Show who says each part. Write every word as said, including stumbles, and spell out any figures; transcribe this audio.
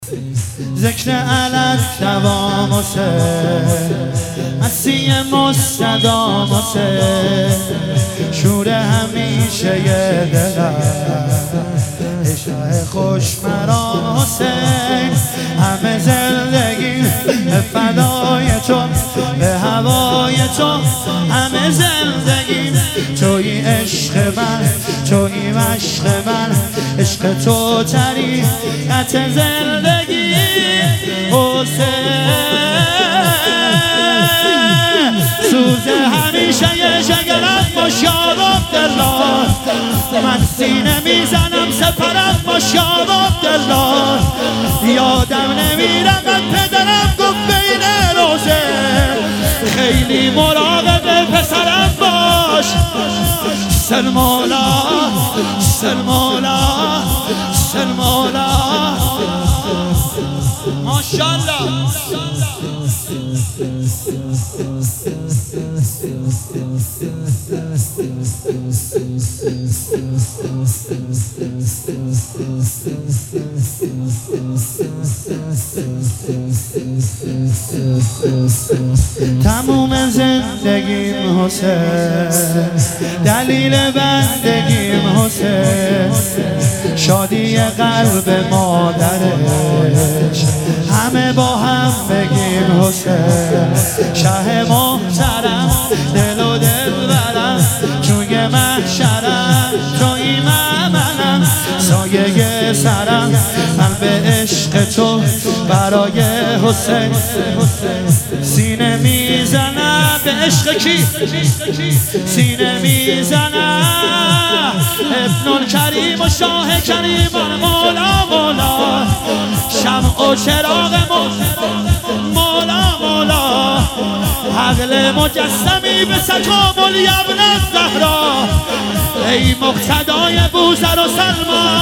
Speaker 1: ذکر علت دوام حسین، مسیح مستدام حسین، شور همیشه دلم ای شه خوش مرام حسین. همه زندگی به فدای تو، به هوای تو، همه زندگی توی عشق من، توی مشق من، عشق تو طریقت زندگی حسین. سوز همیشه یه شگرت باش یا عبدالله، من سینه میزنم سپرت باش یا عبدالله. یادم نمیرم من پدرم گفت بین روزه، خیلی مراقب پسرم باش. سلمولا سلمولا سلمولا ماشاءالله. تموم زندگیم حسین، دلیل بندگیم حسین، شادی قلب مادرش، همه با هم بگیم حسین. شه محترم دل و دل برم، توی محشرم توی ممنم، سایه سرم من به عشق تو برای حسین. سینه میزنم به عشق کی؟ سینه میزنم ابن الکریم و شاه کریم مولا مولا، شمع و چراغ مولا مولا، عقل مجسمی به تکامل ابن الزهرا، ای مقتدای بوذر و سلمان.